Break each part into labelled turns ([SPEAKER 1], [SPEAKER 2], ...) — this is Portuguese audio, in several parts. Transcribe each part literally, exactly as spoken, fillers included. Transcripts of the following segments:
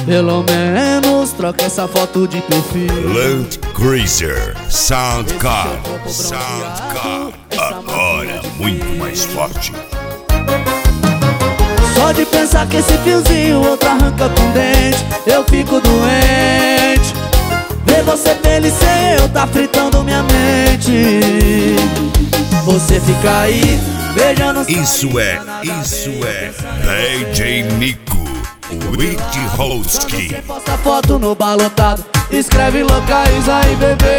[SPEAKER 1] Pelo menos troca essa foto de perfil.
[SPEAKER 2] Land Cruiser Sound Car. Sound Car. Agora muito mais forte.
[SPEAKER 1] Só de pensar que esse fiozinho outro arranca com dente, eu fico doente. Ver você feliz sem eu tá fritando minha mente. Você fica aí beijando.
[SPEAKER 2] Isso é, isso é D J Nico, Witty Holski.
[SPEAKER 1] Você posta foto no balotado, escreve locais aí, bebê.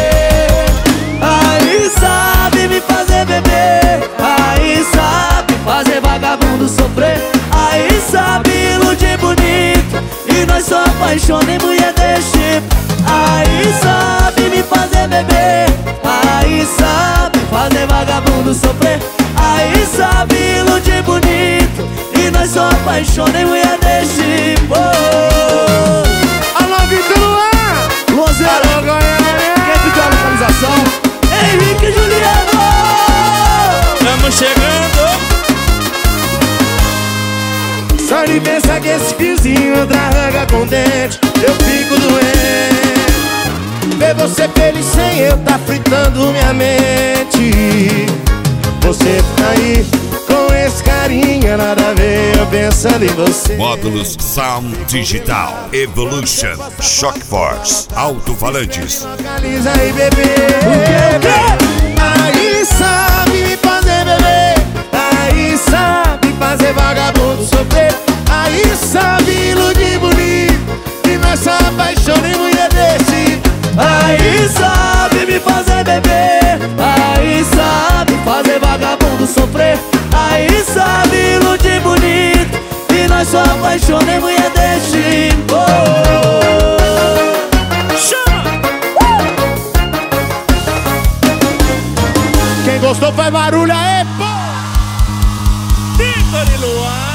[SPEAKER 1] Aí sabe me fazer beber, aí sabe fazer vagabundo sofrer, aí sabe iludir bonito e nós só apaixona em mulher desse tipo. Aí sabe me fazer beber, aí sabe fazer vagabundo sofrer, aí sabe iludir bonito e nós só apaixona em mulher desse tipo.
[SPEAKER 3] Alô, Vitor Luan!
[SPEAKER 1] Luanzeiro,
[SPEAKER 3] Alô, Goiânia!
[SPEAKER 1] quem pediu a localização? Henrique e Juliano!
[SPEAKER 3] Estamos chegando! Só de pensar que esse fiozinho arranca com dente, eu fico doente. Ver você feliz sem eu tá fritando minha mente. Você tá aí com esse carinha, nada a ver, eu pensando em você.
[SPEAKER 2] Módulos Sound Digital Evolution Shock Force Alto-falantes.
[SPEAKER 3] Localiza aí, bebê. Aí sabe me fazer beber, aí sabe fazer vagabundo sofrer, aí sabe iludir bonito e nós só apaixona em mulher desse.
[SPEAKER 1] Aí sabe me fazer beber, aí sabe fazer vagabundo sofrer, aí sabe iludir bonito e nós só apaixona em mulher desse tipo.
[SPEAKER 3] Chama! Quem gostou faz barulho aí, pô! Vitor e Luan!